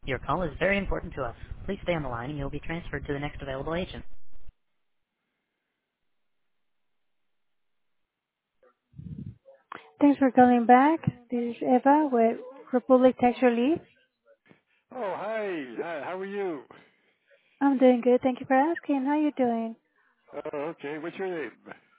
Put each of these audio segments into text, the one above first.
Your call is very important to us. Please stay on the line and you'll be transferred to the next available agent. Thanks for calling back. This is Eva with Republic Tax Relief. Oh, hi. Hi. How are you? I'm doing good. Thank you for asking. How are you doing? Oh, okay. What's your name?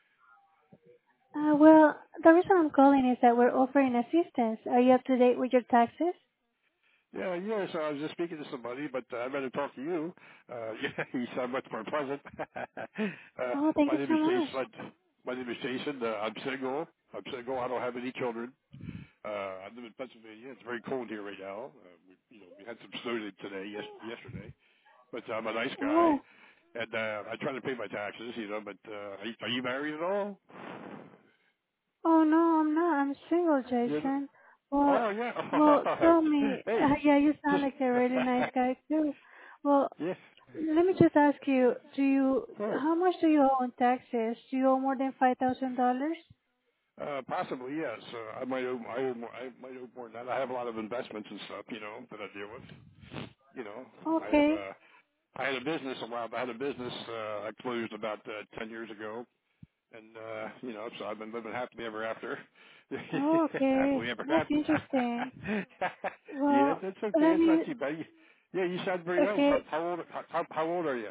Well, the reason I'm calling is that we're offering assistance. Are you up to date with your taxes? Yeah. So I was just speaking to somebody, but I'd rather talk to you. Yeah, you sound much more pleasant. Oh, thank My you name so is much. Jason. My name is Jason. I'm single. I don't have any children. I live in Pennsylvania. It's very cold here right now. We had some snow today, yesterday. But I'm a nice guy, Oh, and I try to pay my taxes. But are you married at all? oh no, I'm not. I'm single, You're Jason. Well, Oh yeah. well, All right. tell me. Hey, Yeah, you sound just like a really nice guy too. Well, yes. let me just ask you, Sure. how much do you owe on taxes? Do you owe more than $5,000? Possibly yes. I might owe more than that. I have a lot of investments and stuff, that I deal with. You know, I have Okay, I had a business a while. I had a business I closed about 10 years ago, and so I've been living happily ever after. okay, Happily ever that's after. interesting. Yeah, Well, that's okay. let It's not me, too bad. Yeah, you sound very nice. okay, How old are you?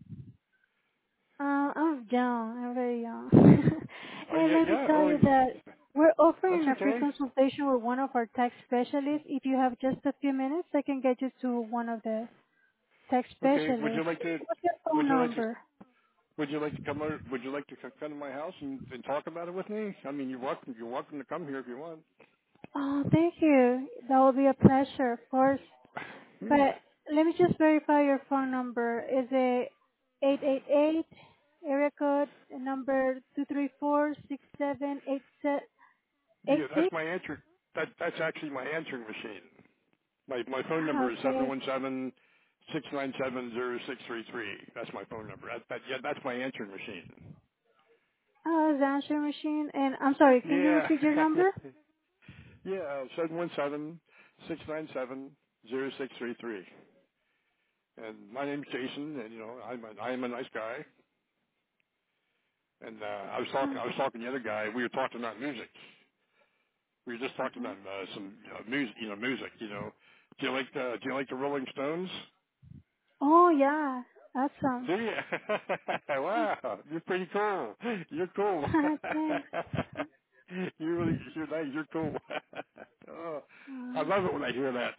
I'm young, I'm very young. Oh And yeah, let me yeah. tell Oh, you that we're that's offering a free okay. consultation with one of our tax specialists. If you have just a few minutes, I can get you to one of the tax Okay. specialists. What's your Would phone you like to number? would you like to come over, would you like to come to my house and talk about it with me? I mean, you're welcome to come here if you want. Oh, thank you. That will be a pleasure, of course. Yeah. But let me just verify your phone number. Is it 888 area code number 234-6786? Yeah, that's my answer. That's actually my answering machine. My phone number is seven Okay. one seven 697 0633. That's my phone number. That's my answering machine. The answer machine. And I'm sorry, can you Yeah. repeat your number? Yeah, 717 697 0633. And my name's Jason, and I'm a nice guy. And I was talking to the other guy. We were talking about music. We were just talking Mhm. about some music. Music. Do you like the Rolling Stones? Oh, yeah. Awesome. Do you? Wow, you're pretty cool. You're cool. Thanks. You're nice. You're cool. Oh, I Uh, love it when I hear that.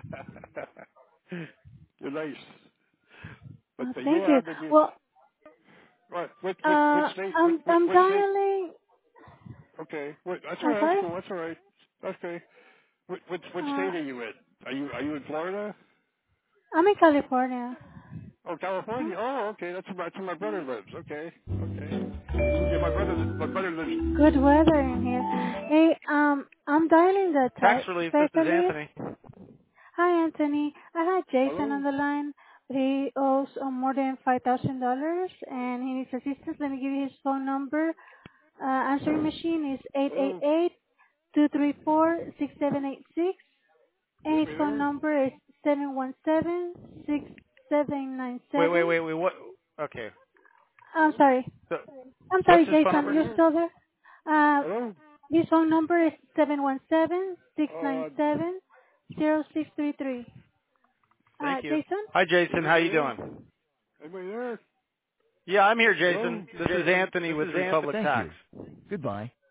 You're nice. But thank yeah, you. I've been you. Well, What state? I'm What state? dialing. Okay. That's all I'm right. That's sorry? cool. That's all right. Okay. What Uh, state are you in? Are you in Florida? I'm in California. Oh, Uh-huh. California. Oh, okay. That's where my brother lives. Okay. Okay. Yeah, my brother lives. Good weather in here. Hey, I'm dialing the Tax tax relief. This is specialist. Anthony. Hi, Anthony. I had Jason Hello. on the line. He owes more than $5,000 and he needs assistance. Let me give you his phone number. Answering machine is eight eight Hello. eight 234-6786, and Wait, his wait phone there. number is 717-6797. Wait. What? Okay. I'm sorry. So, I'm what's sorry, his phone Jason. number? You're still there? Uh, Hello. his phone number is 717-697-0633. Thank you. Jason? Hi, Jason. How you doing? Anybody there? Yeah, I'm here, Hello. Jason. This is Anthony with Republic Thank Tax. you. Goodbye.